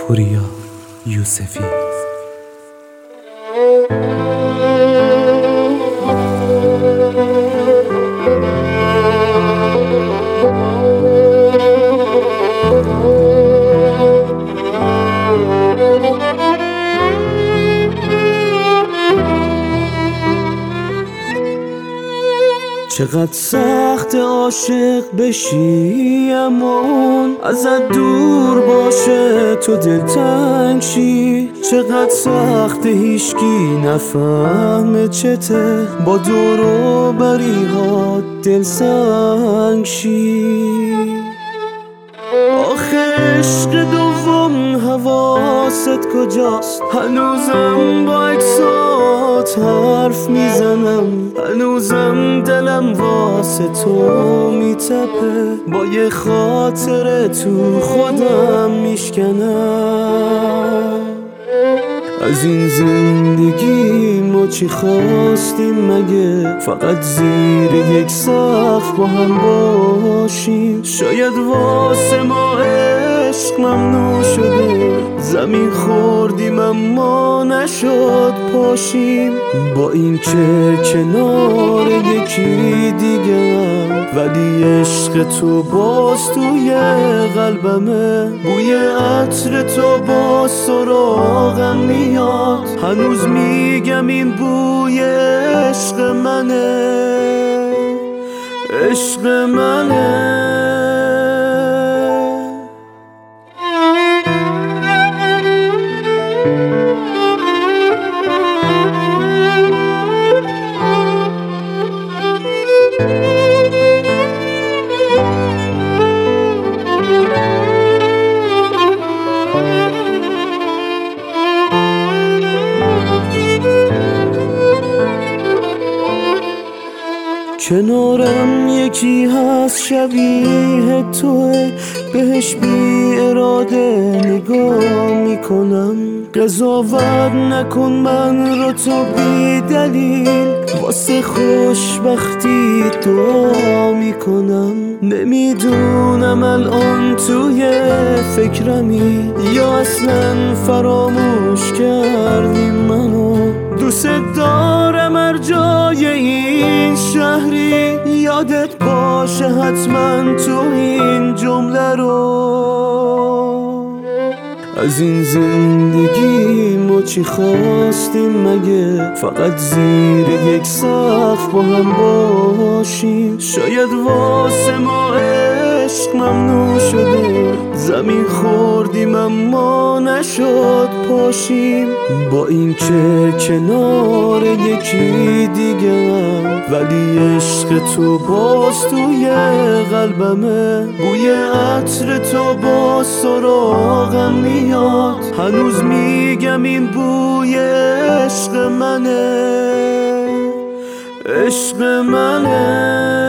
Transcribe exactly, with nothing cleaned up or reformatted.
پوریا یوسفی. چقدر سخت عاشق بشی اما اون ازت دور باشه تو دلتنگ شی. چقدر سخت هیچکی نفهمه چته با دور و بریها دل سنگ شی. آخه عشق دوم حواست کجاست؟ هنوزم با اکسات حرف میزنم، هنوزم دلم واسه تو میتپه، با یه خاطره تو خودم میشکنم. از این زندگی ما چی خواستیم مگه؟ فقط زیر یک سقف با هم باشیم. شاید واسه ما عشق ممنوع شده، زمین خوردیم اما نشد پاشیم. با این که کنار یکی دیگرم، ولی عشق تو باز توی قلبمه. بوی عطر تو با سراغم میاد، هنوز میگم این بوی عشق منه، عشق منه. کنارم یکی هست شبیه توه، بهش بی اراده نگاه میکنم. قضاوت نکن من رو تو بی دلیل، واسه خوشبختی دعا میکنم. نمیدونم الان توی فکرمی یا اصلا فراموش کردی منو. دوست دارم هر جای این شهری، یادت باشه حتما تو این جمله رو. از این زندگی ما چی خواستیم مگه؟ فقط زیر یک سقف با هم باشیم. شاید واسه ما عشق ممنوع شده، زمین خوردیم اما نشد پاشیم. با این که کنار یکی دیگرم، ولی عشق تو باز توی قلبمه. بوی عطر تو با سراغم میاد، هنوز میگم این بوی عشق منه، عشق منه.